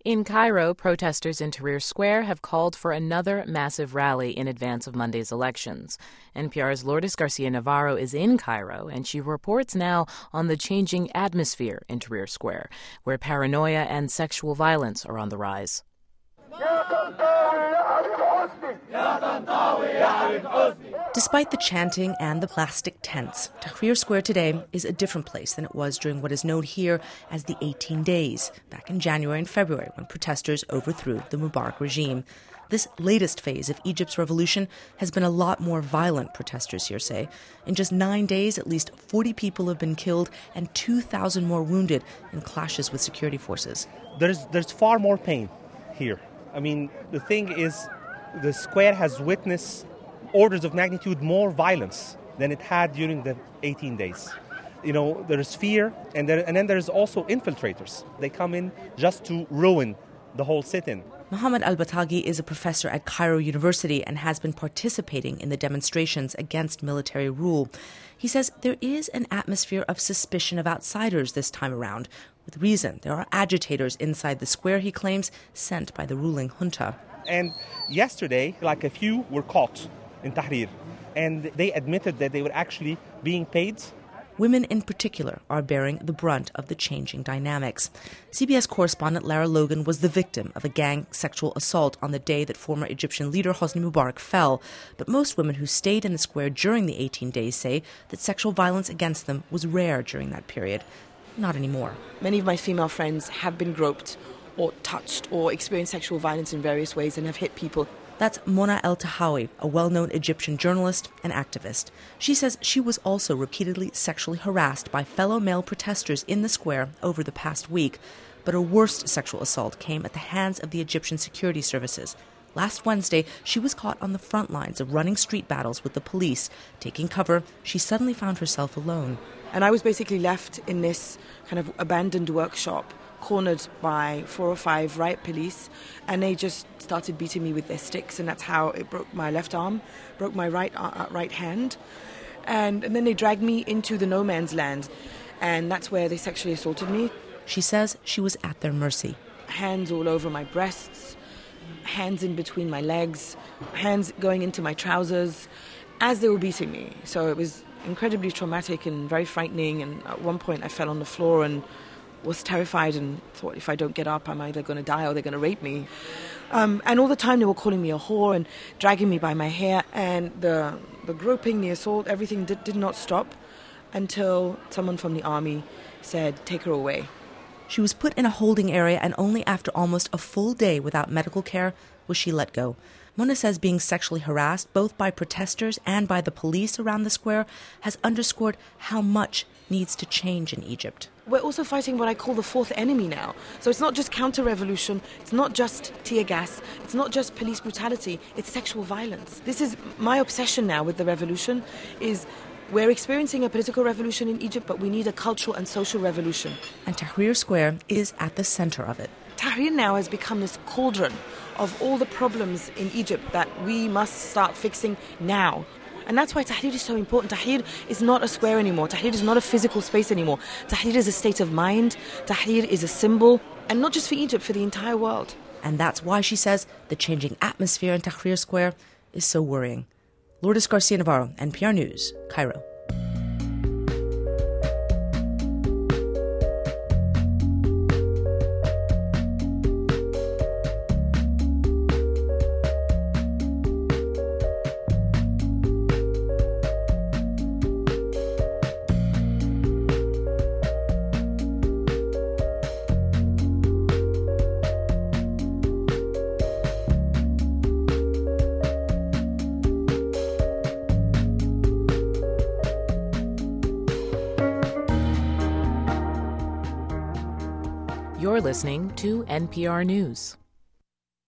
In Cairo, protesters in Tahrir Square have called for another massive rally in advance of Monday's elections. NPR's Lourdes Garcia Navarro is in Cairo, and she reports now on the changing atmosphere in Tahrir Square, where paranoia and sexual violence are on the rise. Despite the chanting and the plastic tents, Tahrir Square today is a different place than it was during what is known here as the 18 Days, back in January and February when protesters overthrew the Mubarak regime. This latest phase of Egypt's revolution has been a lot more violent, protesters here say. In just 9 days, at least 40 people have been killed and 2,000 more wounded in clashes with security forces. There's far more pain here. I mean, the thing is, the square has witnessed orders of magnitude more violence than it had during the 18 days. You know, there's fear, and then there's also infiltrators. They come in just to ruin the whole sit-in. Mohammed Al-Bataghi is a professor at Cairo University and has been participating in the demonstrations against military rule. He says there is an atmosphere of suspicion of outsiders this time around. With reason, there are agitators inside the square, he claims, sent by the ruling junta. And yesterday, a few were caught in Tahrir, and they admitted that they were actually being paid. Women in particular are bearing the brunt of the changing dynamics. CBS correspondent Lara Logan was the victim of a gang sexual assault on the day that former Egyptian leader Hosni Mubarak fell. But most women who stayed in the square during the 18 days say that sexual violence against them was rare during that period. Not anymore. Many of my female friends have been groped or touched or experienced sexual violence in various ways and have hit people. That's Mona El Tahawi, a well-known Egyptian journalist and activist. She says she was also repeatedly sexually harassed by fellow male protesters in the square over the past week. But her worst sexual assault came at the hands of the Egyptian security services. Last Wednesday, she was caught on the front lines of running street battles with the police. Taking cover, she suddenly found herself alone. And I was basically left in this kind of abandoned workshop, cornered by 4 or 5 riot police, and they just started beating me with their sticks, and that's how it broke my left arm, broke my right hand, and then they dragged me into the no man's land, and that's where they sexually assaulted me. She says she was at their mercy. Hands all over my breasts, hands in between my legs, hands going into my trousers as they were beating me. So it was incredibly traumatic and very frightening, and at one point I fell on the floor and was terrified and thought, if I don't get up, I'm either going to die or they're going to rape me. And all the time they were calling me a whore and dragging me by my hair, and the groping, the assault, everything did not stop until someone from the army said, take her away. She was put in a holding area, and only after almost a full day without medical care was she let go. Mona says being sexually harassed, both by protesters and by the police around the square, has underscored how much needs to change in Egypt. We're also fighting what I call the fourth enemy now. So it's not just counter-revolution, it's not just tear gas, it's not just police brutality, it's sexual violence. This is my obsession now with the revolution, is we're experiencing a political revolution in Egypt, but we need a cultural and social revolution. And Tahrir Square is at the center of it. Tahrir now has become this cauldron of all the problems in Egypt that we must start fixing now. And that's why Tahrir is so important. Tahrir is not a square anymore. Tahrir is not a physical space anymore. Tahrir is a state of mind. Tahrir is a symbol, and not just for Egypt, for the entire world. And that's why, she says, the changing atmosphere in Tahrir Square is so worrying. Lourdes Garcia Navarro, NPR News, Cairo. You're listening to NPR News.